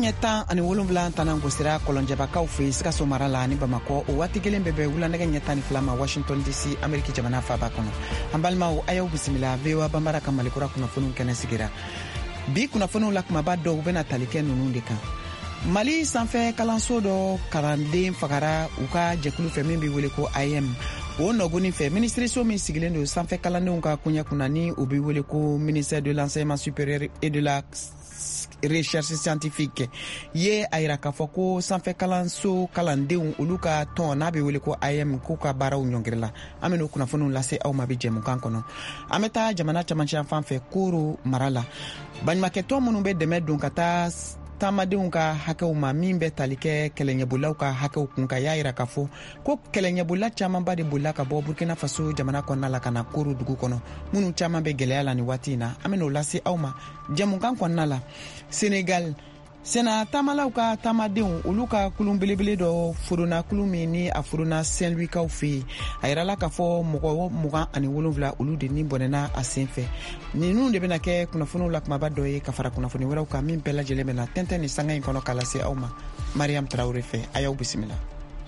ɲɛ 17 tanan gosira kɔlɔnjɛbakaw fɛ Sikaso mara la ni Bamakɔ o waati kelen bɛɛ wulanɛgɛ ɲɛ 12 ma Washington DC Ameriki jamana faaba kɔnɔ. An balimaw a y'aw bisimila VOA Bambara ka Malikura kunnafoniw kɛnɛ sigira. Bi kunnafoniw la kumaba dɔw bɛna tali kɛ ninnu de kan. Mali sanfɛ kalanso dɔ kalanden fagara u ka jɛkulu fɛ min bɛ wele ko IM. O nɔgɔnin fɛ ministériso min sigilen don sanfɛ kalandenw ka koɲɛ kunna ni o bɛ wele ko ministère de l'enseignement supérieur et de la recherche scientifique ye a yira k'a fɔ ko sanfɛ kalanso kalandenw olu ka tɔn n'a bɛ wele ko IM k'u ka baaraw ɲɔngirila. An bɛ n'o kunnafoniw lase aw ma bi jɛmukan kɔnɔ. An bɛ taa jamana camancɛ fan fɛ Koro mara la. Baɲumankɛtɔn minnu bɛ dɛmɛ don ka taa taamadenw ka hakɛw ma min bɛ tali kɛ kɛlɛɲɛbolaw ka hakɛw kun ka y'a yira k'a fɔ ko kɛlɛɲɛbola camanba de bolila ka bɔ Burkina Faso jamana kɔnɔna la ka na Koro dugu kɔnɔ minnu caman bɛ gɛlɛya la nin waati in na. An bɛ n'o lase aw ma jɛmukan kɔnɔna la. Senegal Sena taamalaw ka taamadenw olu ka kulun belebele dɔ furuna kulun min ni a furuna Saint-Louis kaw fɛ a yirala k'a fɔ mɔgɔ 27 olu de ni bɔnɛna a sen fɛ. Ninnu de bɛna kɛ kunnafoniw la kumaba dɔ ye ka fara kunnafoni wɛrɛw kan min bɛɛ lajɛlen bɛna tɛntɛn ni sanga in kɔnɔ k'a lase aw ma. Mariam Traoré fɛ a y'aw bisimila.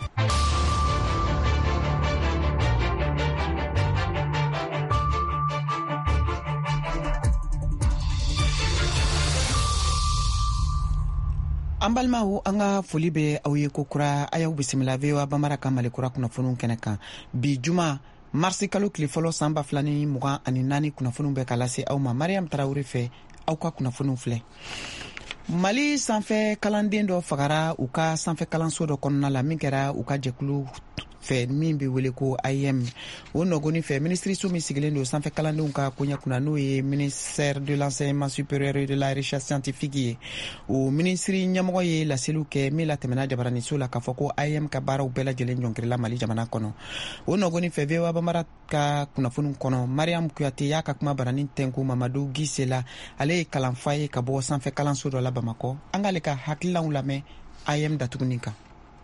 An balimaw an ka foli bɛ aw ye ko kura a y'aw bisimila VOA Bambara ka Malikura kunnafoniw kɛnɛ kan. Bi juma marisi kalo tile fɔlɔ san 2024 kunnafoniw bɛ ka lase aw ma. Mariam Traoré fɛ aw ka kunnafoniw filɛ. Mali sanfɛ kalanden dɔ fagara u ka sanfɛ kalanso dɔ kɔnɔna la min kɛra u ka jɛkulu fɛ min bɛ wele ko IM. O nɔgɔnin fɛ ministériso min sigilen don sanfɛ kalandenw ka koɲɛ kunna n'o ye ministère de l'enseignement supérieur et de la recherche scientifique ye. O ministri ɲɛmɔgɔ ye laseliw kɛ min latɛmɛna jabaraniso la k'a fɔ ko IM ka baaraw bɛɛ lajɛlen ɲɔngirila Mali jamana kɔnɔ. O nɔgɔnin fɛ VOA Bambara ka kunnafoniw kɔnɔ Mariam Kuyate y'a ka kuma baranin tɛnku Mamadu Gisela ale ye kalanfa ye ka bɔ sanfɛ kalanso dɔ la Bamakɔ. An k'ale ka hakililaw lamɛn IM datuguni kan.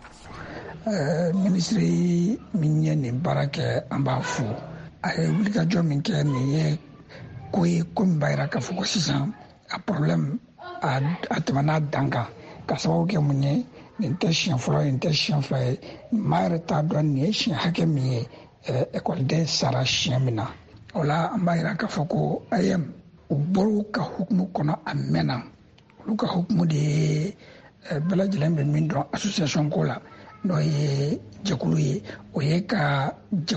Ministri min ye nin baara kɛ an b'a fo a ye wulikajɔ min kɛ nin ye ko ye ko min b'a yira k'a fɔ ko sisan a problème a tɛmɛna dan kan ka sababu kɛ mun ye nin tɛ siɲɛ fɔlɔ nin tɛ siɲɛ fila ye maa yɛrɛ t'a dɔn nin ye siɲɛ hakɛ min ye ekɔliden sara siɲɛ min na o la an b'a yira k'a fɔ ko IM u bɔr'u ka hukumu kɔnɔ a mɛnna olu ka hukumu de ye bɛɛ lajɛlen bɛ min dɔn association ko la n'o ye jɛkulu ye o ye ka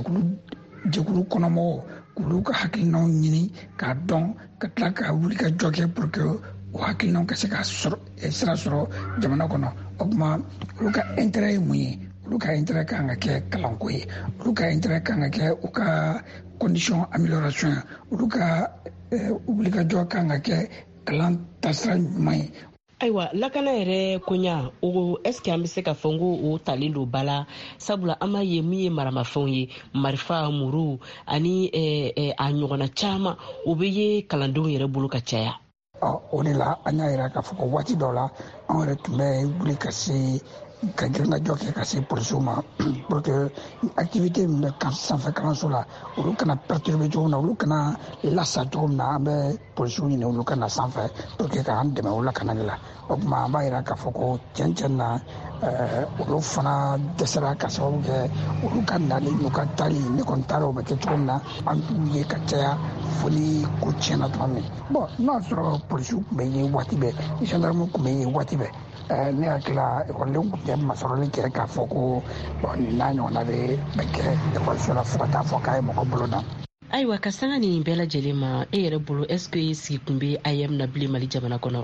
jɛkulu kɔnɔmɔgɔw k'olu ka hakilinaw ɲini k'a dɔn ka tila ka wuli ka jɔ kɛ pour que o hakilinaw ka se ka sira sɔrɔ jamana kɔnɔ o tuma olu ka intérêt ye mun ye olu ka intérêt kan ka kɛ kalanko ye olu ka intérêt kan ka kɛ u ka condition amélioration ye olu ka wulikajɔ kan ka kɛ kalan taasira ɲuman ye. Ayiwa lakana yɛrɛ koɲa o est-ce que an bɛ se ka fɔ ko o talen don bala sabula an b'a ye min ye maramafɛnw ye marifa muru ani a ɲɔgɔnna caman o bɛ ye kalandenw yɛrɛ bolo ka caya. O de la an y'a yira k'a fɔ ko waati dɔw la an yɛrɛ tun bɛ wuli ka se ka girinajɔ kɛ ka se polisiw ma pour que activité min bɛ sanfɛ kalanso la olu kana perturber cogo min na olu kana lasa cogo min na an bɛ polisiw ɲini olu kana sanfɛ pour que k'an dɛmɛ o la kana de la o tuma an b'a yira k'a fɔ ko tiɲɛ na olu fana dɛsɛra ka sababu kɛ olu ka nali n'u ka taali ne kɔni taara o bɛ kɛ cogo min na an t'u ye ka caya fo ni ko tiɲɛna tuma min bon n'a sɔrɔ polisiw tun bɛ ye waati bɛɛ gendarmew tun bɛ ye waati bɛɛ ne hakili la ekɔlidenw tun tɛ masɔrɔli kɛ k'a fɔ ko nin n'a ɲɔgɔnna bɛ kɛ ekɔliso la fo ka taa fɔ k'a ye mɔgɔ bolo da. Ayiwa ka sanga nin bɛɛ lajɛlen ma e yɛrɛ bolo est-ce que sigi kun bɛ IM na bilen Mali jamana kɔnɔ?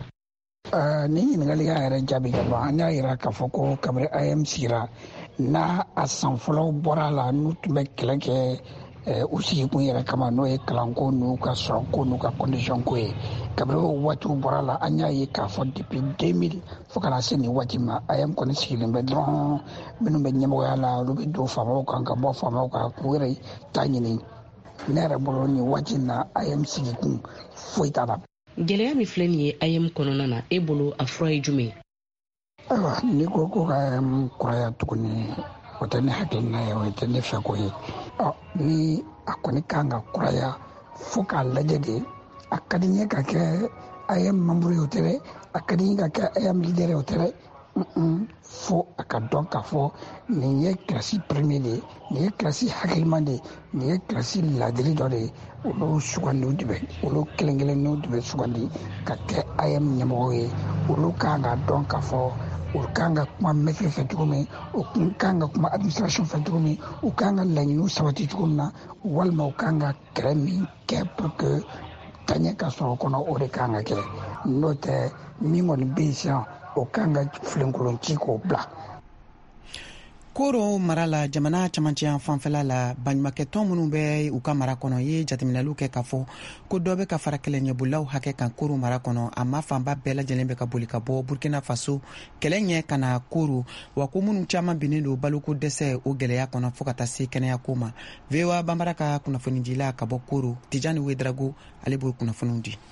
Nin ɲininkali y'a yɛrɛ jaabi ka ban an y'a yira k'a fɔ ko kabini IM sigira n'a a san fɔlɔ bɔra a la n'u tun bɛ kɛlɛ kɛ u sigikun yɛrɛ kama n'o ye kalanko n'u ka sɔrɔko n'u ka condition ko ye kabini o waatiw bɔra la an y'a ye k'a fɔ depuis 2000 fo ka na se nin waati ma IM kɔni sigilen bɛ dɔrɔn minnu bɛ ɲɛmɔgɔya la olu bɛ don faamaw kan ka bɔ faamaw kan k'u yɛrɛ ta ɲini ne yɛrɛ bolo nin waati na IM sigikun foyi t'a la. Gɛlɛya min filɛ nin ye IM kɔnɔna na e bolo a fura ye jumɛn ye? Ayiwa n'i ko ka IM kuraya tuguni o tɛ ne hakilina ye o tɛ ne fɛ ko ye ni a kɔni kan ka kuraya fo k'a lajɛ de a ka di n ye ka kɛ ayam membre hotere akadi nga ka ayam leader hotere fo akadon ka fo ni ye classe premier de ni ye classe hakilman de ni ye classe ladiri do de olo sugandi de olo kelengele no de sugandi ka ke ayam nyamo ye olo ka nga don ka fo o kanga kuma maître fɛ cogo min o kanga kuma administration fɛ cogo min o kanga laɲiniw sabati cogo min na walima o kanga kɛlɛ min kɛ pour que taɲɛ ka sɔrɔ kɔnɔ o de kanga kɛ n'o tɛ min kɔni bɛ yen sisan o kanga filenkolon ci k'o bila. Koro mara la jamana camancɛ fanfɛla la baɲumankɛ tɔn minnu bɛ u ka mara kɔnɔ ye jateminɛliw kɛ k'a fɔ ko dɔ bɛ ka fara kɛlɛɲɛbolaw hakɛ kan Koro mara kɔnɔ a ma fanba bɛɛ lajɛlen bɛ ka boli ka bɔ Burkina Faso kɛlɛ ɲɛ ka na Koro wa ko minnu caman binnen don baloko dɛsɛ o gɛlɛya kɔnɔ fo ka taa se kɛnɛyako ma. VOA Bambara ka kunnafonidila ka bɔ Koro Tijani Wedrago ale b'o kunnafoniw di.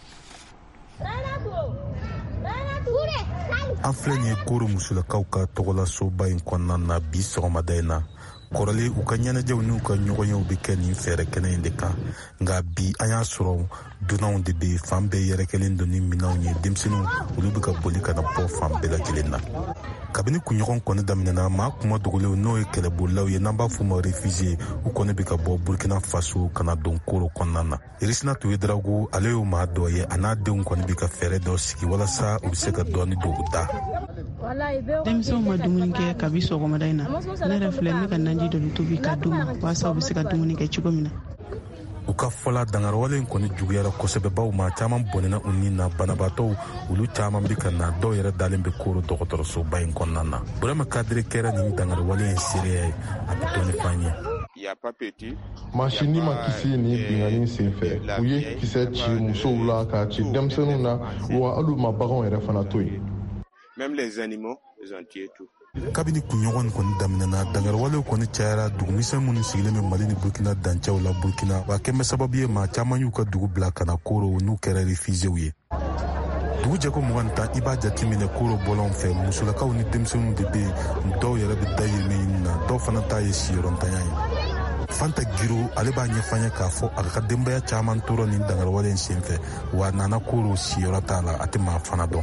An filɛ nin ye Koro musolakaw ka tɔgɔlasoba in kɔnɔna na bi sɔgɔmada in na kɔrɔlen u ka ɲɛnajɛw n'u ka ɲɔgɔnyew bɛ kɛ nin fɛɛrɛ kɛnɛ in de kan nka bi an y'a sɔrɔ dunanw de bɛ fan bɛɛ yɛrɛkɛlen don ni minɛnw ye denmisɛnninw olu bɛ ka boli ka na bɔ fan bɛɛ lajɛlen na kabini kunɲɔgɔn kɔni daminɛna maa kuma dogolenw n'o ye kɛlɛbolilaw ye n'an b'a fɔ ma réfugié u kɔni bɛ ka bɔ Burkina Faso ka na don Koro kɔnɔna na Irisina Tuwedrago ale y'o maa dɔ ye a n'a denw kɔni bɛ ka fɛɛrɛ dɔ sigi walasa u bɛ se ka dɔɔni don u da. Denmisɛnw ma dumuni kɛ kabi sɔgɔmada in na ne yɛrɛ filɛ ne ka naji dɔ tobi ka d'u ma walasa u bɛ se ka dumuni kɛ cogo min na. U ka fɔla dangarwale in kɔni juguyara kosɛbɛ baw ma caman bɔnɛna u ni na banabaatɔw olu caman bɛ ka na dɔw yɛrɛ dalen bɛ Koro dɔgɔtɔrɔsoba in kɔnɔna na Burama Kadiri kɛra nin dangarwale in seereya ye a bɛ dɔɔni f'an ye. Masini ma kisi ni bingani senfɛ u ye kisɛ ci musow la ka ci denmisɛnninw na wa hali ma baganw yɛrɛ fana to yen. Même les animaux ils ont tué tout. Kabini kunɲɔgɔn kɔni daminɛna dangarwalew kɔni cayara dugumisɛn minnu sigilen bɛ Mali ni Burkina dancɛw la Burkina wa kɛmɛ sababu ye maa caman y'u ka dugu bila ka na Koro n'u kɛra réfugiés ye. Dugu jɛko 21 i b'a jateminɛ Koro bɔlɔn fɛ musolakaw ni denmisɛnninw de bɛ yen dɔw yɛrɛ bɛ da yɛlɛmɛ ɲini na dɔw fana ta ye siyɔrɔntanya ye. Fanta Giro ale b'a ɲɛfɔ k'a fɔ a ka denbaya caman tora nin dangarwale in senfɛ wa nana Koro siyɔrɔ t'a la a tɛ maa fana dɔn.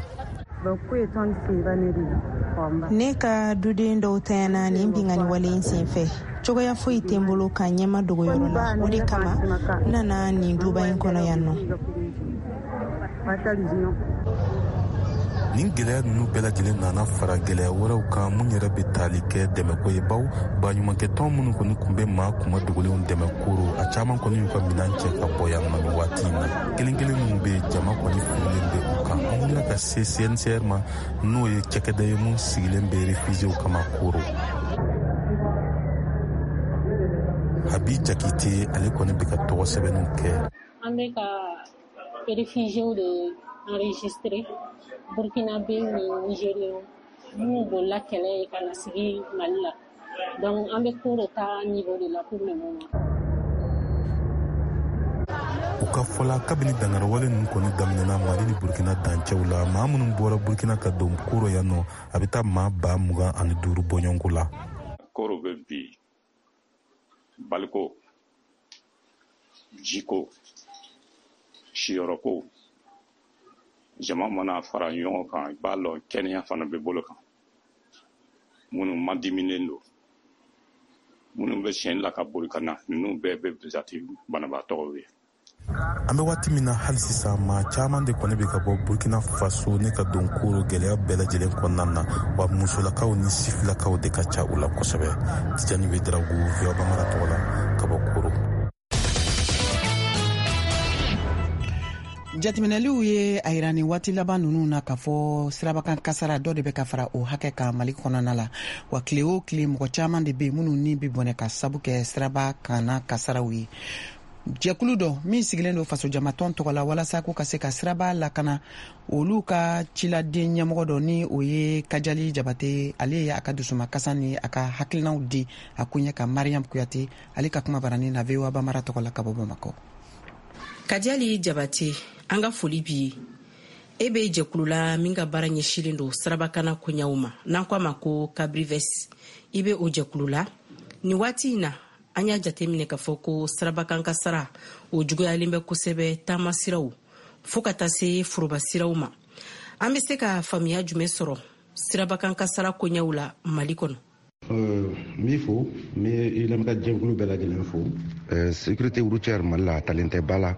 Ne ka duden dɔw tayana nin bingani wale in senfɛ cogoya foyi tɛ n bolo ka ɲɛma dogoyɔrɔ la o de kama n nana nin duba in kɔnɔ yan nɔ. Nin gɛlɛya ninnu bɛɛ lajɛlen nana fara gɛlɛya wɛrɛw kan mun yɛrɛ bɛ tali kɛ dɛmɛko ye baw baɲumankɛtɔn minnu kɔni kun bɛ maa kuma dogolenw dɛmɛ Koro a caman kɔni y'u ka minɛn cɛ ka bɔ yan nɔ nin waati in na kelen-kelen minnu bɛ jama kɔni firilen bɛ u kan an wulila ka se CNCR ma n'o ye cɛkɛda ye mun sigilen bɛ réfugiés kama Koro. Habi Jakite ale kɔni bɛ ka tɔgɔ sɛbɛnniw kɛ. An bɛ ka réfugiés de enregistrer Burkinabé ni Nigériens minnu bolila kɛlɛ ye ka na sigi Mali la donc an bɛ Koro ta niveau de la pour le moment. U ka fɔla kabini dangarwale ninnu kɔni daminɛna Mali ni Burkina dancɛw la maa minnu bɔra Burkina ka don Koro yan nɔ a bɛ taa maa 25 bɔɲɔgɔnko la. Koro bɛ bi baliko jiko siyɔrɔko jama mana fara ɲɔgɔn kan i b'a lɔn kɛnɛya fana bɛ bolo kan minnu ma diminen don minnu bɛ siɲɛ la ka boli ka na ninnu bɛɛ bɛ jate banabaatɔw ye. An bɛ waati min na hali sisan maa caman de kɔni bɛ ka bɔ Burkina Faso ne ka don Koro gɛlɛya bɛɛ lajɛlen kɔnɔna na wa musolakaw ni sifilakaw de ka ca u la kosɛbɛ. Tijani Wedrago VOA Bambara tɔgɔ la ka bɔ Koro. Jateminɛliw ye a yira nin waati laban ninnu na k'a fɔ sirabakan kasara dɔ de bɛ ka fara o hakɛ kan Mali kɔnɔna la wa tile o tile mɔgɔ caman de bɛ yen minnu ni bɛ bɔnɛ ka sabu kɛ siraba kanna kasaraw ye. Jɛkulu dɔ min sigilen don faso jamatɔn tɔgɔ la walasa ko ka se ka siraba lakana olu ka ciladen ɲɛmɔgɔ dɔ ni o ye Kajali Jabate ale ye a ka dusuma kasa ni a ka hakilinaw di a kun ɲɛ ka Mariam Kuyate ale ka kuma barani na VOA Bambara tɔgɔ la ka bɔ Bamakɔ. Kajali Jabate an ka foli bi e bɛ jɛkulu la min ka baara ɲɛsilen don sirabakana koɲaw ma n'an ko a ma ko Kabrives i bɛ o jɛkulu la nin waati in na an y'a jateminɛ k'a fɔ ko sirabakan kasara o juguyalen bɛ kosɛbɛ taama siraw fo ka taa se foroba siraw ma. An bɛ se ka faamuya jumɛn sɔrɔ sirabakan kasara koɲɛw la Mali kɔnɔ? Min fo mi lamɛnka jɛkulu bɛɛ lajɛlen fo sécurité routière Mali la a talen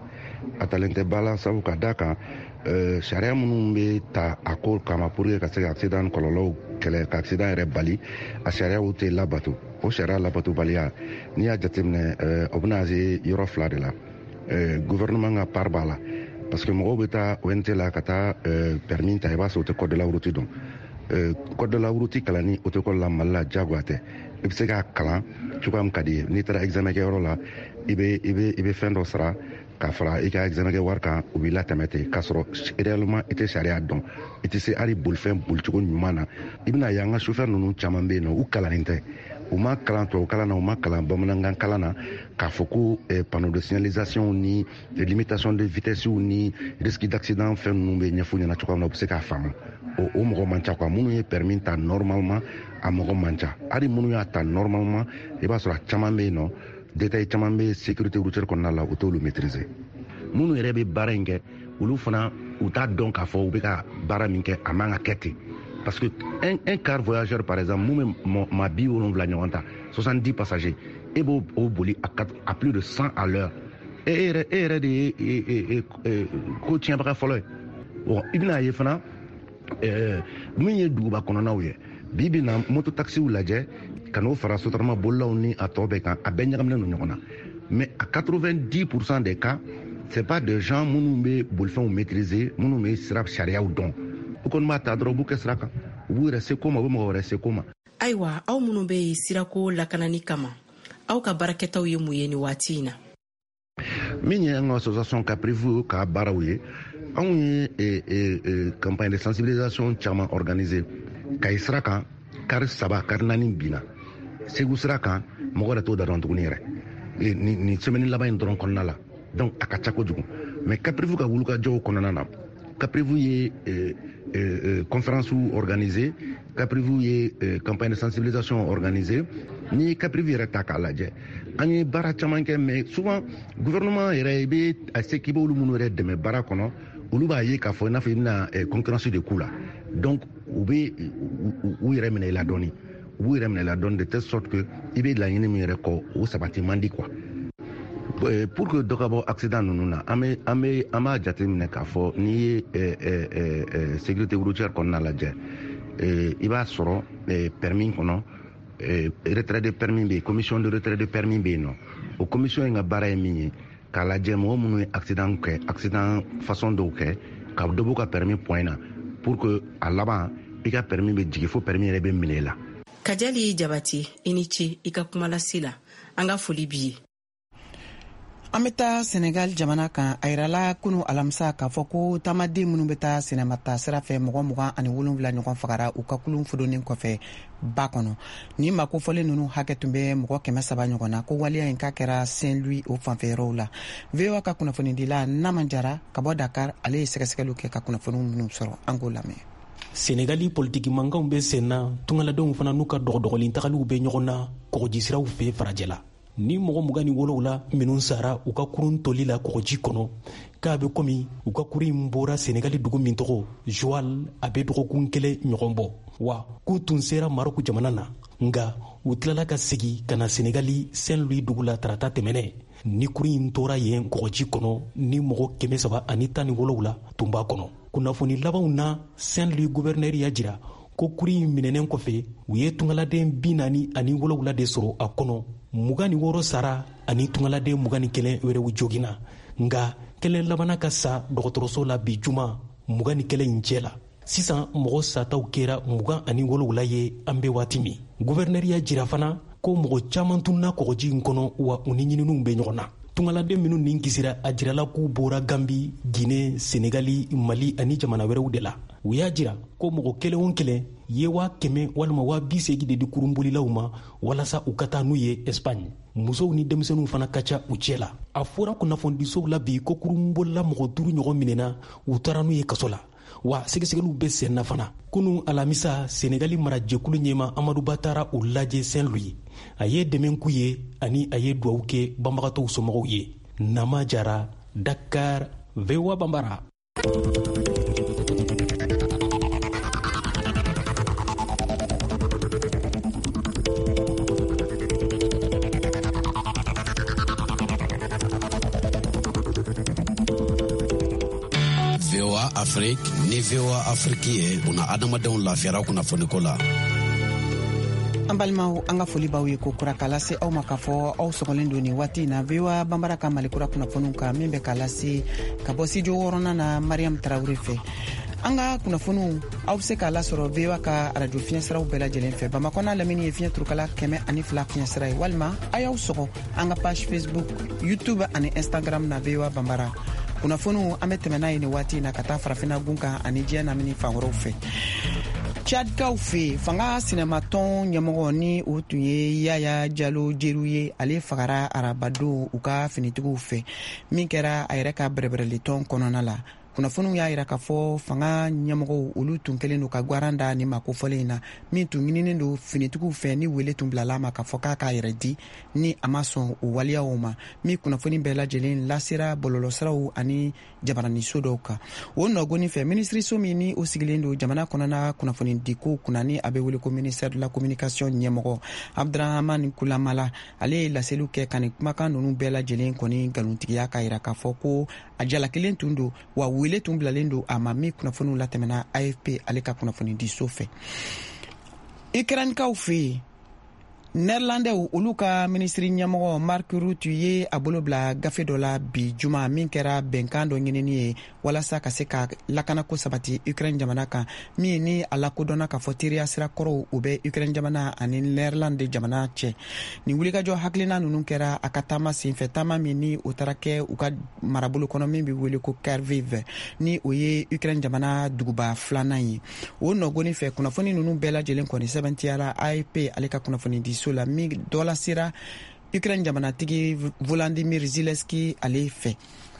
tɛ bala sabu ka da kan sariya minnu bɛ ta a ko kama pour que ka se ka accident kɔlɔlɔw kɛlɛ ka accident yɛrɛ bali a sariyaw tɛ labato. O sariya labatobaliya n'i y'a jateminɛ o bɛna se yɔrɔ 2 de la. Gouvernement ka part b'a la parce que mɔgɔw bɛ taa ONT la ka taa permis ta i b'a sɔrɔ o tɛ code de la route dɔn. Code de la route kalanni o tɛ la Mali la jagoya tɛ. I bɛ se k'a kalan cogoya min ka di ye. N'i taara examen kɛ yɔrɔ la i bɛ fɛn dɔ sara k'a fara i ka examen kɛ wari kan u b'i latɛmɛ ten k'a sɔrɔ réellement i tɛ sariya dɔn i tɛ se hali bolifɛn bolicogo ɲuman na. I bɛna ye an ka chauffeur ninnu caman bɛ yen nɔ u kalannen tɛ. U ma kalan tubabu kalan na u ma kalan bamanankan kalan na k'a fɔ ko panneau de signalisation ni limitation de vitesse ni risque d'accident fɛn ninnu bɛ ɲɛfɔ ɲɛna cogoya min na u bɛ se k'a faamu. O mɔgɔ man ca quoi. Minnu ye permis ta normalement a mɔgɔ man ca. Hali minnu y'a ta normalement i b'a sɔrɔ a caman bɛ yen nɔ détail caman bɛ sécurité routière kɔnɔna la u t'olu maîtriser. Minnu yɛrɛ bɛ baara in kɛ olu fana u t'a dɔn k'a fɔ u bɛ ka baara min kɛ a man ka kɛ ten. Parce que un car voyageur par exemple mun bɛ ma 70 ɲɔgɔn ta 70 passagers e b'o boli à plus de 100 à l'heure. E yɛrɛ de ye ko tiɲɛbaga fɔlɔ ye. Bon i bɛna ye fana min ye duguba kɔnɔnaw ye bi bi na moto taxiw lajɛ ka n'o fara sotarama bolilaw ni a tɔ bɛɛ kan a bɛɛ ɲagaminen don ɲɔgɔn na. Mais à 90% des cas c'est pas des gens minnu bɛ bolifɛnw maîtriser minnu bɛ sira sariyaw dɔn. U kɔni b'a ta dɔrɔn u b'u kɛ sira kan u b'u yɛrɛ se ko ma u bɛ mɔgɔ wɛrɛ se ko ma. Ayiwa aw minnu bɛ yen sirako lakanani kama aw ka baarakɛtaw ye mun ye ni waati in na? Min ye an ka association Caprivu ka baaraw ye anw ye campagne de sensibilisation caman organiser Kayi sira kan kari 3 kari 4 binna Segu sira kan mɔgɔ yɛrɛ t'o da dɔn tuguni yɛrɛ ni semaine laban in dɔrɔn kɔnɔna la donc a ka ca kojugu mais Caprivu ka wulukajɔw kɔnɔna na Caprivu ye conférence organisée Caprivu ye campagne de sensibilisation organisée ni Caprivu yɛrɛ ta k'a lajɛ an ye baara caman kɛ mais souvent gouvernement yɛrɛ i bɛ a se k'i b'olu minnu yɛrɛ dɛmɛ baara kɔnɔ olu b'a ye k'a fɔ i n'a fɔ i bɛna concurrence de k'u la donc u bɛ u yɛrɛ minɛ i la dɔɔni u b'u yɛrɛ minɛ i la dɔɔni de telle sorte que i bɛ laɲini min yɛrɛ kɔ o sabati man di quoi. Pour que dɔ ka bɔ accident ninnu na an b'a jateminɛ k'a fɔ n'i ye sécurité routière kɔnɔna lajɛ i b'a sɔrɔ permis kɔnɔ retrait de permis bɛ yen commission de retrait de permis bɛ yen nɔ o commission in ka baara ye min ye k'a lajɛ mɔgɔ minnu ye accident façon dɔw kɛ ka dɔ b'u ka permis point na pour que a laban i ka permis bɛ jigin fo permis yɛrɛ bɛ minɛ i la. Kajali Jabati i ni ce i ka kumalasi la an ka foli b'i ye. An bɛ taa Senegal jamana kan a yirala kunu alamisa k'a fɔ ko taamaden minnu bɛ taa sinamata sira fɛ mɔgɔ 27 ɲɔgɔn fagara u ka kulun fudonin kɔfɛ ba kɔnɔ. Ni makofɔlen ninnu hakɛ tun bɛ mɔgɔ 300 ɲɔgɔn na ko waliya in ka kɛra Saint-Louis o fanfɛyɔrɔw la. VOA ka kunnafonidila Naman Jara ka bɔ Dakar ale ye sɛgɛsɛgɛliw kɛ ka kunnafoni minnu sɔrɔ an k'o lamɛn. Senegali politiki mankanw bɛ sen na tungaladenw fana n'u ka dɔgɔdɔgɔlen tagaliw bɛ ɲɔgɔn na kɔgɔji siraw fɛ farajɛ la. Ni mɔgɔ 27 la minnu sara u ka kurun toli la kɔgɔji kɔnɔ k'a bɛ komi u ka kurun bɔra Senegali dugu min tɔgɔ Joal a bɛ dɔgɔkun 1 ɲɔgɔn bɔ wa k'u tun sera Maroc jamana na nka u tilala ka segin ka na Senegali Saint-Louis dugu la tarata tɛmɛnɛ ni kurun tora yen kɔgɔji kɔnɔ ni mɔgɔ 317 la tun b'a kɔnɔ. Kunnafoni labanw na Saint-Louis gouverneur y'a jira ko kurun minɛnen kɔfɛ u ye tungaladen 47 de sɔrɔ a kɔnɔ 26 sara ani tungaladen 21 wɛrɛw joginna nka kɛlɛ labana ka sa dɔgɔtɔrɔso la bi juma 21 in cɛ la. Sisan mɔgɔ sataw kɛra 27 ye an bɛ waati min. Gouverneur y'a jira fana ko mɔgɔ caman tunna kɔgɔji in kɔnɔ wa u ni ɲininiw bɛ ɲɔgɔn na. Tungaladen minnu nin kisira a jirala k'u bɔra Gambi, Guinée, Senegali, Mali ani jamana wɛrɛw de la. U y'a jira ko mɔgɔ 1 ye 100 walima 80 de di kurunbolilaw ma walasa u ka taa n'u ye Espagne. Musow ni denmisɛnninw fana ka ca u cɛ la. A fɔra kunnafonidisow la bi ko kurunbolila mɔgɔ 5 ɲɔgɔn minɛna u taara n'u ye kaso la. Wa sɛgɛsɛgɛliw bɛ sen na fana. Kunun alamisa Senegali marajɛkulu ɲɛma Amadu Ba taara u lajɛ Saint-Louis. A ye dɛmɛ k'u ye ani a ye duwawu kɛ banbagatɔw somɔgɔw ye. Nama Jara, Dakar, VOA Bambara. Afrique ni VOA Afrique ye una adamadenw lafiyara kunnafoni ko la. An balimaw an ka foli b'aw ye ko kura k'a lase aw ma k'a fɔ aw sɔgɔlen don nin waati na VOA banbara ka malikura kunnafoniw kan min bɛ k'a lase ka bɔ studio 6nan na Mariam Tarawele fɛ. An ka kunnafoniw aw bɛ se k'a lasɔrɔ VOA ka radio fiɲɛsiraw bɛɛ lajɛlen fɛ. Bamakɔ n'a lamini ye fiɲɛ turukala 102 fiɲɛsira ye walima a y'aw sɔgɔ an ka page Facebook, YouTube ani Instagram na VOA banbara. Kunnafoniw an bɛ tɛmɛ n'a ye nin waati na ka taa farafina gun kan ani diɲɛ lamini fan wɛrɛw fɛ. Tchadkaw fe fanga sinematɔn ɲɛmɔgɔ ni o tun ye Yaya Jalo Jeru ye ale fagara arabadon u ka finitigiw fɛ min kɛra a yɛrɛ ka bɛrɛbɛrɛli tɔn kɔnɔna la. Kunnafoniw y'a yira k'a fɔ fanga ɲɛmɔgɔw olu tun kɛlen don ka gwaran da ni makofɔlen in na min tun ɲininen don finitigiw fɛ ni wele tun bilala ma k'a fɔ k'a k'a yɛrɛ di ni a ma sɔn o waliyaw ma min kunnafoni bɛɛ lajɛlen lasera bɔlɔlɔsiraw ani jabaraniso dɔw kan. O nɔgɔnin fɛ minisiriso min ni o sigilen don jamana kɔnɔna kunnafoni diko kunna ni a bɛ wele ko ministère de la communication ɲɛmɔgɔ Abdrahamani Kulamala ale ye laseliw kɛ ka nin kumakan ninnu bɛɛ lajɛlen kɔni nkalontigiya k'a yira k'a fɔ ko a jalakelen tun don wa wele tun bilalen don a ma min kunnafoniw latɛmɛna AFP ale ka kunnafoni di so fɛ. Ukrainekaw fɛ yen Nɛrlandɛw olu ka minisiri ɲɛmɔgɔ Mark Rutte ye a bolo bila gafe dɔ la bi juma min kɛra bɛnkan dɔ ɲinini ye walasa ka se ka lakanako sabati Ukraine jamana kan min ni a lakodɔnna k'a fɔ teriya sira kɔrɔw u bɛ Ukraine jamana ani Nɛrlande jamana cɛ. Nin wulikajɔ hakilina ninnu kɛra a ka taama senfɛ taama min ni o taara kɛ u ka marabolo kɔnɔ min bɛ wele ko Kharkiv ni o ye Ukraine jamana duguba filanan ye. O nɔgɔnin fɛ kunnafoni ninnu bɛɛ lajɛlen kɔni sɛbɛntiyara AFP ale ka kunnafoni di so la min dɔ la sera Ukraine jamanatigi Volodymyr Zelensky ale fɛ.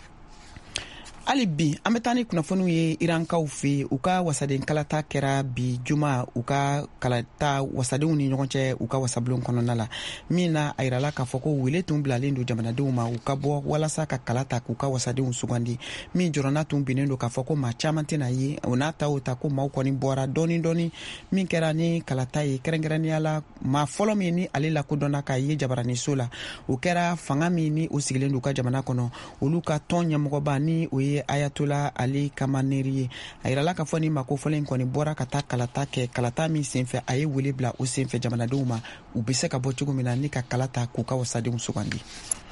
Hali bi an bɛ taa ni kunnafoniw ye Irankaw fɛ u ka wasaden kalata kɛra bi juma u ka kalata wasadenw ni ɲɔgɔn cɛ u ka wasabulon kɔnɔna la min na a yirala k'a fɔ ko wele tun bilalen don jamanadenw ma u ka bɔ walasa ka kalata k'u ka wasadenw sugandi min jɔrɔna tun binnen don k'a fɔ ko maa caman tɛna ye o n'a ta o ta ko maaw kɔni bɔra dɔɔni dɔɔni min kɛra ni kalata ye kɛrɛnkɛrɛnnenya la maa fɔlɔ min ni ale lakodɔnna k'a ye jabaraniso la o kɛra fanga min ni o sigilen don ka jamana kɔnɔ olu ka tɔn ɲɛmɔgɔba ni o ye Ayatollah Ali Khamenei ye a yirala k'a fɔ ni makofɔlen kɔni bɔra ka taa kalata kɛ kalata min senfɛ a ye wele bila o senfɛ jamanadenw ma u bɛ se ka bɔ cogo min na ni ka kalata k'u ka wasadenw sugandi.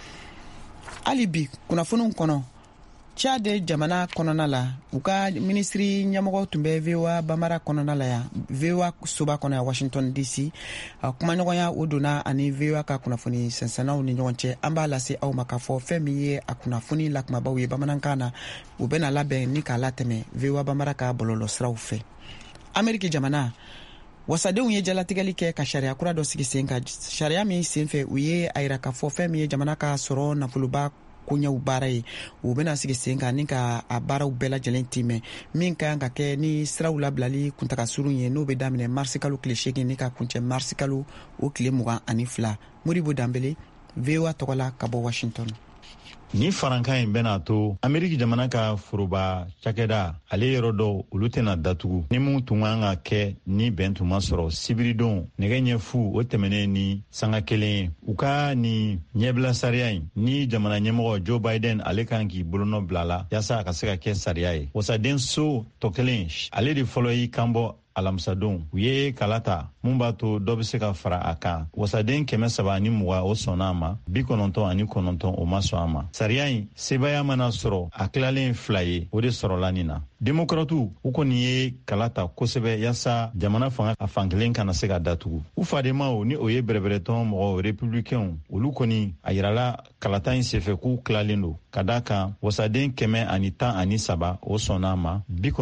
Hali bi kunnafoniw kɔnɔ Tchad jamana kɔnɔna la u ka minisiri ɲɛmɔgɔ tun bɛ VOA banbara kɔnɔna la yan VOA soba kɔnɔ yan Washington DC a kumaɲɔgɔnya o donna ani VOA ka kunnafoni sɛnsɛnnaw ni ɲɔgɔn cɛ an b'a lase aw ma k'a fɔ fɛn min ye a kunnafoni lakumabaw ye bamanankan na u bɛna labɛn ni k'a latɛmɛ VOA banbara ka bɔlɔlɔsiraw fɛ. Ameriki jamana wasadenw ye jalatigɛli kɛ ka sariya kura dɔ sigi sen kan sariya min senfɛ u ye a yira k'a fɔ fɛn min ye jamana ka sɔrɔ nafoloba koɲɛw baara ye u bɛna sigi sen kan ni ka a baaraw bɛɛ lajɛlen timɛ min ka kan ka kɛ ni siraw labilali kuntagasurun ye n'o bɛ daminɛ marisi kalo tile 8 ni ka kuncɛ marisi kalo o tile 22 Moribo Danbele VOA tɔgɔla ka bɔ Washington. Ni farankan in bɛna to Ameriki jamana ka foroba cakɛda ale yɔrɔ dɔw olu tɛna datugu ni mun tun kan ka kɛ ni bɛn tun ma sɔrɔ sibiridon nɛgɛ ɲɛ fu o tɛmɛnen ni sanga kelen ye u ka ni ɲɛbila sariya in ni jamana ɲɛmɔgɔ Joe Biden ale kan k'i bolonɔ bila la yaasa a ka se ka kɛ sariya ye. Wasaden so tɔ kelen ale de fɔlɔ y'i kanbɔ alamisadon u ye kala ta mun b'a to dɔ bɛ se ka fara a kan wasaden 320 o sɔnna a ma 99 o ma sɔn a ma. Sariya in sebaya mana sɔrɔ a tilalen 2 ye o de sɔrɔla nin na. Demokratu u kɔni ye kala ta kosɛbɛ yaasa jamana fanga a fankelen kana se ka datugu. U fademaw ni o ye bɛrɛbɛrɛtɔn mɔgɔ républicain olu kɔni a yirala kalata in senfɛ k'u tilalen don ka da kan wasaden 113 o sɔnna a ma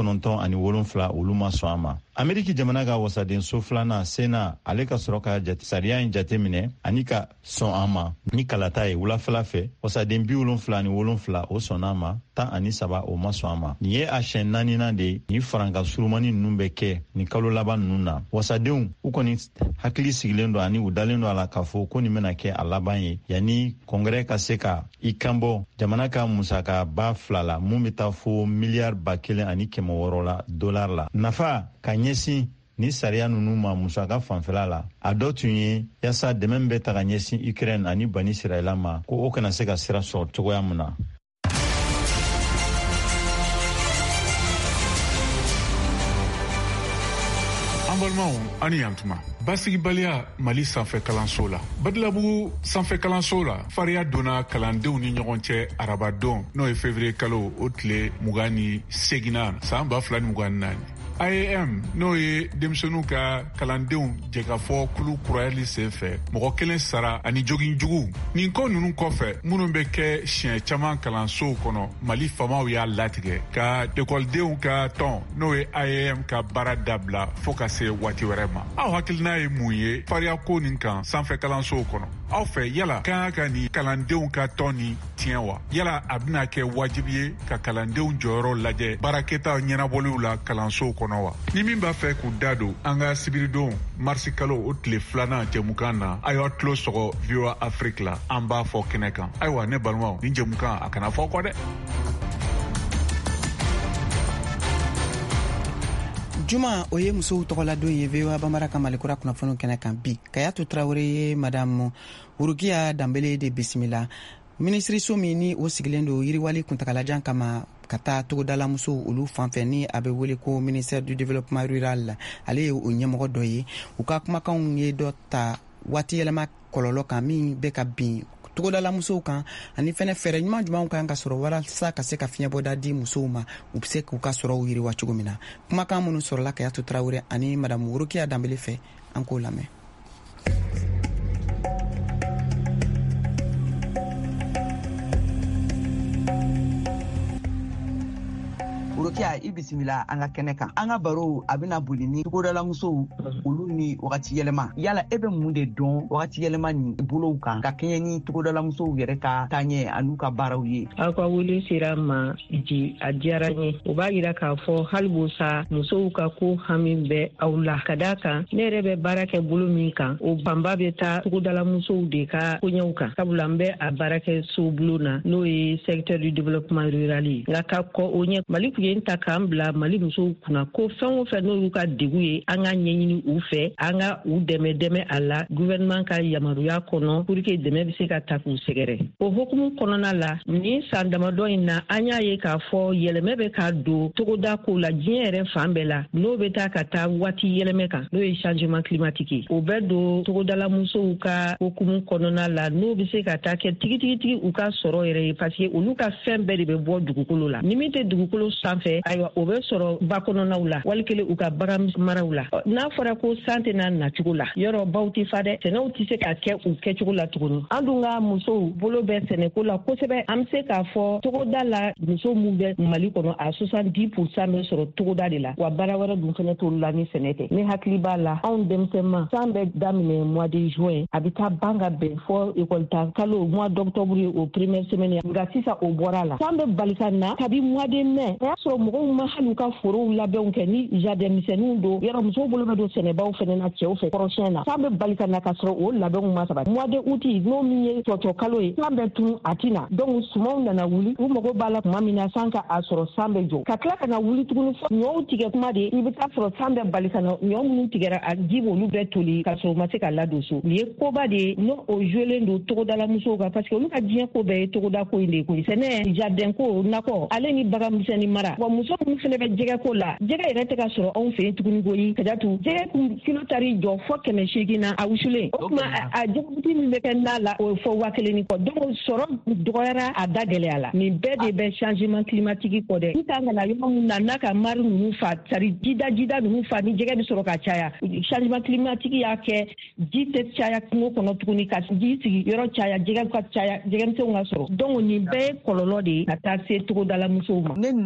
97 olu ma sɔn a ma. Ameriki jamana ka wasaden so filanan Sena ale ka sɔrɔ ka sariya in jateminɛ ani ka sɔn a ma ni kalata ye wulafɛla fɛ wasaden 77 o sɔnna a ma 13 o ma sɔn a ma. Nin ye a naaninan de ni faranka surumani ninnu bɛ kɛ ni kalo laban ninnu na. Wasadenw u kɔni hakili sigilen don ani u dalen don a la k'a fɔ ko nin bɛna kɛ a laban ye yanni kɔngɛrɛ ka se ka i kanbɔ jamana ka musaka ba 2 la mun bɛ taa fo miliyari 1,600 la dollar la. Nafa ka ɲɛsin ni sariya ninnu ma musaka fanfɛla la a dɔ tun ye yaasa dɛmɛ min bɛ ta ka ɲɛsin Ukraine ani Bani Israɛla ma ko o kana se ka sira sɔrɔ cogoya min na. An balimaw ani yantuma basigibaliya Mali sanfɛ kalanso la. Badilabugu sanfɛ kalanso la fariya donna kalandenw ni ɲɔgɔn cɛ arabadon n'o ye février kalo o tile 28 san 2024. IAM n'o ye denmisɛnninw ka kalandenw jɛgafɔ kulu kurayali senfɛ mɔgɔ kelen sara ani jogin jugu. Nin ko ninnu kɔfɛ minnu bɛ kɛ siɲɛ caman kalansow kɔnɔ Mali famaw y'a latigɛ ka ekɔlidenw ka tɔn n'o ye IAM ka baara dabila fo ka se waati wɛrɛ ma. Aw hakilina ye mun ye fariya ko nin kan sanfɛ kalansow kɔnɔ? Aw fɛ yala kan ka ni kalandenw ka tɔn ni tiɲɛ wa? Yala a bɛna kɛ wajibi ye ka kalandenw jɔyɔrɔ lajɛ baarakɛta ɲɛnabɔliw la kalansow kɔnɔ wa? Ni min b'a fɛ k'u da don an ka sibiridon marisi kalo o tile 2nan jɛmukan na a y'aw tulo sɔgɔ VOA Afrique la an b'a fɔ kɛnɛ kan. Ayiwa ne balimaw nin jɛmukan a kana fɔ kɔ dɛ. Juma o ye musow tɔgɔladon ye VOA Bambara ka Malikura kunnafoniw kɛnɛ kan bi. Kayatu Traore ye Madame Urukiya Dambele de bisimila. Ministriso min ni o sigilen don yiriwali kuntagalajan kama ka taa togodala musow olu fanfɛ ni a bɛ wele ko ministère du développement rural ale ye o ɲɛmɔgɔ dɔ ye. U ka kumakanw ye dɔ ta waati yɛlɛma kɔlɔlɔ kan min bɛ ka bin togodala musow kan ani fɛnɛ fɛɛrɛ ɲuman jumanw kan ka sɔrɔ walasa ka se ka fiɲɛbɔda di musow ma u bɛ se k'u ka sɔrɔw yiriwa cogo min na. Kumakan minnu sɔrɔla Kayatu Traore ani Madame Urukiya Dambele fɛ an k'o lamɛn. Urukiya i bisimila an ka kɛnɛ kan. An ka baro a bɛna boli ni togodala musow olu ni wagati yɛlɛma. Yala e bɛ mun de dɔn wagati yɛlɛma ni bolow kan ka kɛɲɛ ni togodala musow yɛrɛ ka taaɲɛ an'u ka baaraw ye? Aw ka wele sera ma ji a diyara n ye. O b'a yira k'a fɔ hali bo sa musow ka ko hami bɛ aw la. Ka d'a kan ne yɛrɛ bɛ baara kɛ bolo min kan o banba bɛ taa togodala musow de ka koɲɛw kan. Sabula n bɛ a baara kɛ so bulon na n'o ye secteur du développement rural ye. Nka ka kɔ o ɲɛ Mali kun ye ta k'an bila Mali musow kunna ko fɛn o fɛn n'olu ka degun ye an ka ɲɛɲini u fɛ an ka u dɛmɛ a la gouvernement ka yamaruya kɔnɔ pour que dɛmɛ bɛ se ka ta k'u sɛgɛrɛ. O hokumu kɔnɔna la ni san damadɔ in na an y'a ye k'a fɔ yɛlɛmɛ bɛ ka don togoda ko la diɲɛ yɛrɛ fan bɛɛ la n'o bɛ taa ka taa waati yɛlɛmɛ kan n'o ye changement climatique o bɛ don togodala musow ka hokumu kɔnɔna la n'o bɛ se ka taa kɛ tigitigi u ka sɔrɔ yɛrɛ ye parce que olu ka fɛn bɛɛ de bɛ bɔ dugukolo la ni min tɛ dugukolo sanfɛ ayiwa o bɛ sɔrɔ ba kɔnɔnaw la wali kelen u ka bagan maraw la n'a fɔra ko san tɛ n'a nacogo la yɔrɔ baw tɛ fa dɛ sɛnɛw tɛ se ka kɛ u kɛcogo la tuguni an dun ka musow bolo bɛ sɛnɛko la kosɛbɛ an bɛ se k'a fɔ togoda la muso min bɛ Mali kɔnɔ a 70% bɛ sɔrɔ togoda de la wa baara wɛrɛ dun fɛnɛ t'olu la ni sɛnɛ tɛ ne hakili b'a la anw denmisɛnnin san bɛ daminɛ mois de juin a bɛ taa ban ka bɛn fɔ école ta kalo mois d'octobre ye o première semaine nka sisan o bɔra la san bɛ bali ka na kabi mois de mai o y'a sɔrɔ mɔgɔw ma hali u ka forow labɛnw kɛ ni jardin misɛnninw don yɔrɔ musow bolo bɛ don sɛnɛbaw fɛnɛ na cɛw fɛ kɔrɔsiyɛn na san bɛ bali ka na ka sɔrɔ o labɛnw ma sabati mois de août n'o min ye tɔtɔ kalo ye san bɛ tun a ti na donc sumanw nana wuli u mago b'a la tuma min na san ka a sɔrɔ san bɛ jɔ ka tila ka na wuli tuguni fɔ ɲɔw tigɛ kuma de i bɛ taa sɔrɔ san bɛ bali ka na ɲɔ minnu tigɛra a ji b'olu bɛɛ toli ka sɔrɔ u ma se ka ladon so nin ye koba de ye n'o o jouelen don togodala musow kan parce que olu ka diɲɛ ko bɛɛ ye togoda ko in de ye koyi sɛnɛ jardin ko nakɔ ale ni bagan misɛnnin mara wa muso minnu fɛnɛ bɛ jɛgɛ ko la jɛgɛ yɛrɛ tɛ ka sɔrɔ anw fɛ yen tuguni koyi ka datu jɛgɛ kun kilo tari jɔ fɔ 800 na a wusulen o tuma a jɛgɛbuti min bɛ kɛ n'a la o ye fɔ 1000 ni kɔ donc sɔrɔ dɔgɔyara a da gɛlɛya la nin bɛɛ de bɛ changement climatique kɔ dɛ n kan ka na yɔrɔ min na n'a ka mari ninnu fa sari jida ninnu fa ni jɛgɛ bɛ sɔrɔ ka caya changement climatique y'a kɛ ji tɛ caya kungo kɔnɔ tuguni ka ji sigi yɔrɔ caya jɛgɛ ka caya jɛgɛmisɛnw ka sɔrɔ donc nin bɛɛ ye kɔlɔlɔ de ye ka taa se togodala musow ma ne ninnu ko ninnu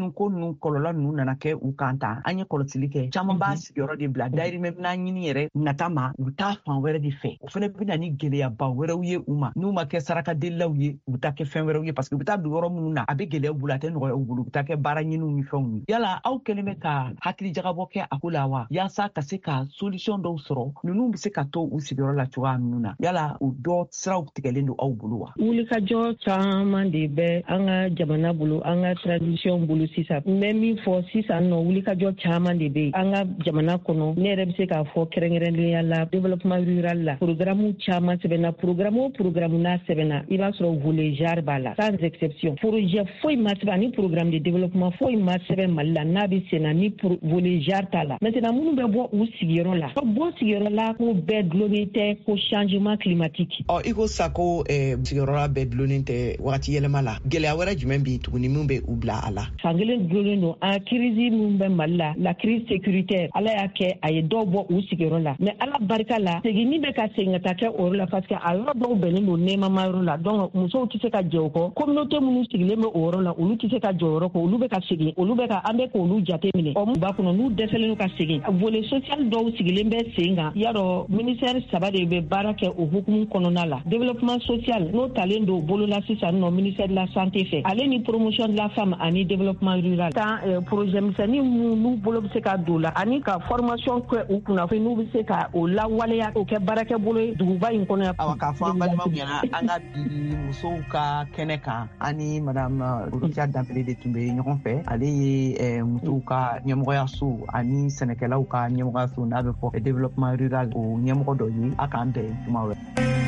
donc kɔlɔlɔ ninnu nana kɛ u kan ta an ye kɔlɔsili kɛ caman b'a sigiyɔrɔ de bila dayirimɛ bɛna ɲini yɛrɛ nata ma u taa fan wɛrɛ de fɛ o fana bɛna ni gɛlɛyaba wɛrɛw ye u ma n'u ma kɛ sarakadelilaw ye u taa kɛ fɛn wɛrɛw ye parce que u bɛ taa don yɔrɔ minnu na a bɛ gɛlɛya bolo a tɛ nɔgɔya u bolo u bɛ taa kɛ baara ɲiniw ni fɛnw ye yala aw kɛlen bɛ ka hakili jagabɔ kɛ a ko la wa yaasa ka se ka solution dɔw sɔrɔ ninnu bɛ se ka to u sigiyɔrɔ la cogoya minnu na yala o dɔ siraw tigɛlen don aw bolo wa wulikajɔ caman de bɛ an ka jamana bolo an ka tradition bolo sisan n bɛ min fɔ sisan nɔ wulikajɔ caman de bɛ an ka jamana kɔnɔ ne yɛrɛ bɛ se k'a fɔ kɛrɛnkɛrɛnnenya la développement rural la programme caman sɛbɛnna programme o programme n'a sɛbɛnna i b'a sɔrɔ volet genre b'a la sans exception projet foyi ma sɛbɛn ani programme de développement foyi ma sɛbɛn Mali la n'a bɛ senna ni volet genre t'a la maintenant minnu bɛ bɔ u sigiyɔrɔ la ka bɔ sigiyɔrɔ la ko bɛɛ dulonnen tɛ ko changement climatique i ko sa ko sigiyɔrɔ la bɛɛ dulonnen tɛ wagati yɛlɛma la gɛlɛya wɛrɛ jumɛn bɛ tuguni min bɛ u bila a la fankelen dulonnen don a crise min bɛ Mali la la crise sécuritaire ala y'a kɛ a ye dɔw bɔ u sigiyɔrɔ la mais ala barika la seginni bɛ ka segin ka taa kɛ o yɔrɔ la parce que a yɔrɔ dɔw bɛnnen don nɛɛmama yɔrɔ la donc musow tɛ se ka jɛ o kɔ communauté minnu sigilen bɛ o yɔrɔ la olu tɛ se ka jɔ o yɔrɔ kɔ olu bɛ ka segin olu bɛ ka an bɛ k'olu jate minɛ ɔ mun b'a kɔnɔ n'u dɛsɛlen don ka segin volet social dɔw sigilen bɛ sen kan y'a dɔn ministère saba de bɛ baara kɛ o hukumu kɔnɔna la développement social n'o talen don bolo la sisan nɔ ministère de la santé fɛ ale ni promotion de la femme ani développement rural kan projet misɛnnin n'u bolo bɛ se ka don la ani ka formation kɛ u kunnafoni n'u bɛ se ka o lawaleya o kɛ baarakɛ bolo ye duguba in kɔnɔ awa k'a fɔ an balimaw ɲɛna an ka bi musow ka kɛnɛ kan ani madame Rokia Danbele de tun bɛ ɲɔgɔn fɛ ale ye musow ka ɲɛmɔgɔyaso ani sɛnɛkɛlaw ka ɲɛmɔgɔyaso n'a bɛ fɔ développement rural o ɲɛmɔgɔ dɔ ye a k'an bɛn juma wɛrɛ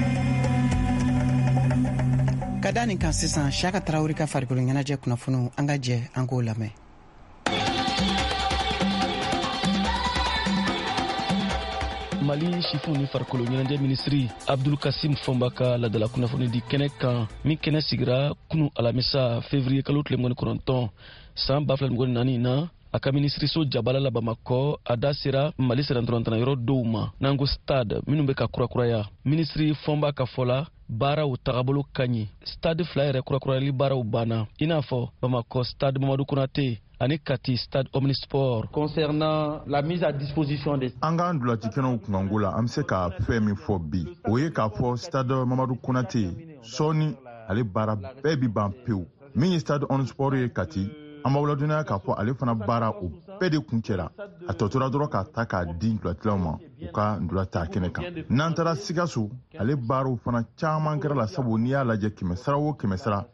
ka da nin kan sisan Siyaka Tarawele ka farikolo ɲɛnajɛ kunnafoniw an ka jɛ an k'o lamɛn Mali sifu ni farikolo ɲɛnajɛ minisiri Abdul Kasim Fɔnba ka ladala kunnafoni di kɛnɛ kan min kɛnɛ sigira kunu alamisa février kalo tile 19 san 2024 na a ka minisiriso jabala la Bamakɔ a da sera Mali sɛrɛntɔrɔntana yɔrɔ dɔw ma n'an ko stade minnu bɛ ka kurakuraya minisiri Fɔnba ka fɔ la baaraw tagabolo ka ɲi stade fila yɛrɛ kurakurayali baaraw banna i n'a fɔ Bamakɔ stade Mamadu Konate ani Kati stade Omnisport. Concernant la mise à disposition des an ka ndulatikɛnɛw kunkanko la an bɛ se ka fɛn min fɔ bi o ye k'a fɔ stade Mamadu Konate sɔɔni ale baara bɛɛ bi ban pewu min ye stade Omnisport ye Kati an b'aw ladɔnniya k'a fɔ ale fana baara o bɛɛ de kun cɛra a tɔ tora dɔrɔn k'a ta k'a di ndulatilaw ma u ka ndula ta kɛnɛ kan n'an taara Sikaso ale baaraw fana caman kɛra la sabu n'i y'a lajɛ 100 o 100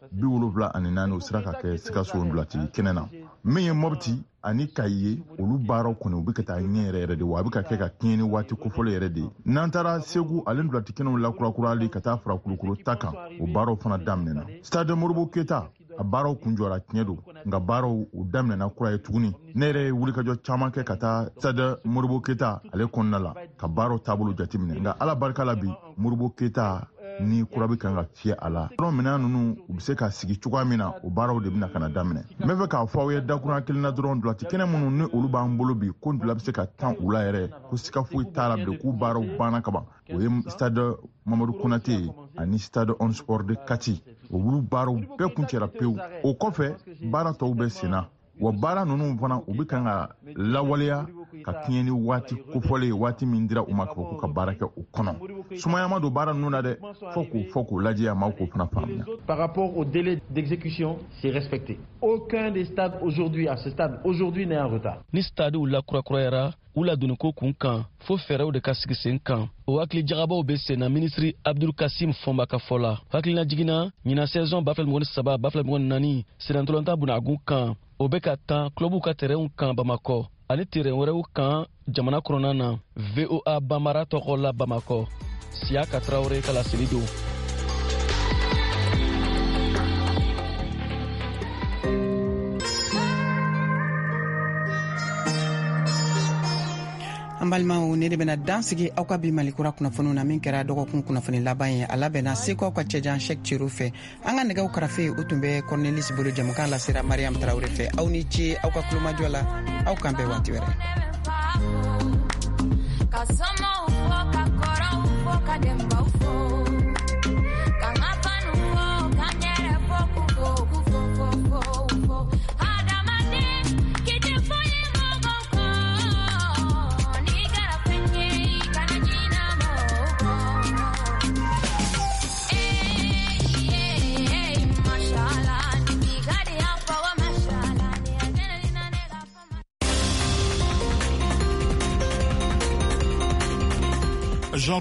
74 o sera ka kɛ Sikaso ndulati kɛnɛ na min ye Mɔpti ani Kayi ye olu baaraw kɔni u bɛ ka taa ɲɛ yɛrɛ de wa a bɛ ka kɛ ka tiɲɛni waati kofɔlɔ yɛrɛ de ye n'an taara Segu ale ndulatikɛnɛw lakurakurali ka taa fara Kulukoro ta kan o baaraw fana daminɛna stade Modibo Keyita a baaraw kun jɔra tiɲɛ don nka baaraw u daminɛna kura ye tuguni ne yɛrɛ ye wulikajɔ caman kɛ ka taa stade Modibo Keyita ale kɔnɔna la ka baaraw taabolo jateminɛ nka ala barika la bi Modibo Keyita ni kura bɛ kan ka fiyɛ a la yɔrɔ minɛn ninnu u bɛ se ka sigi cogoya min na o baaraw de bɛna ka na daminɛ n bɛ fɛ k'a fɔ aw ye dakurunya kelen na dɔrɔn ndulati kɛnɛ minnu ni olu b'an bolo bi ko ndula bɛ se ka tan u la yɛrɛ ko siga foyi t'a la bilen k'u baaraw banna kaban o ye stade Mamadu Konate ani stade Omnisport de Kati olu baaraw bɛɛ kun cɛra pewu o kɔfɛ baara tɔw bɛ senna wa baara ninnu fana u bɛ kan ka lawaleya ka tiɲɛ ni waati kofɔlen ye waati min dira u ma k'a fɔ k'u ka baara kɛ o kɔnɔ sumaya ma don baara ninnu na dɛ fɔ k'o lajɛ a ma k'o fana faamuya. Par rapport au délai d'exécution, c'est respecté. Aucun des stades aujourd'hui, à ce stade, aujourd'hui n'est en retard. Ni stade u la kurakurayara u la donni ko kun kan fo fɛɛrɛw de ka sigi sen kan o hakili jagabaw bɛ sen na minisiri Abdul Kasim Fɔnba ka fɔ la hakilina jiginna ɲina saison 2023-2024 sɛrɛntɔlɔnta bunagun kan o bɛ ka tan clubw ka terrainw kan Bamakɔ ani terrain wɛrɛw kan jamana kɔnɔna na VOA Bambara tɔgɔ la Bamakɔ Siyaka Tarawele ka laseli don. an balimaw ne de bɛna dan sigi aw ka bi malikura kunnafoniw na min kɛra dɔgɔkun kunnafoni laban ye a labɛnna seko aw ka cɛjan Sɛk Ciro fɛ an ka nɛgɛw karafe o tun bɛ Cornelis bolo jamukan lasera Mariam Tarawele fɛ aw ni ce aw ka kulomajɔ la aw kan bɛɛ waati wɛrɛ.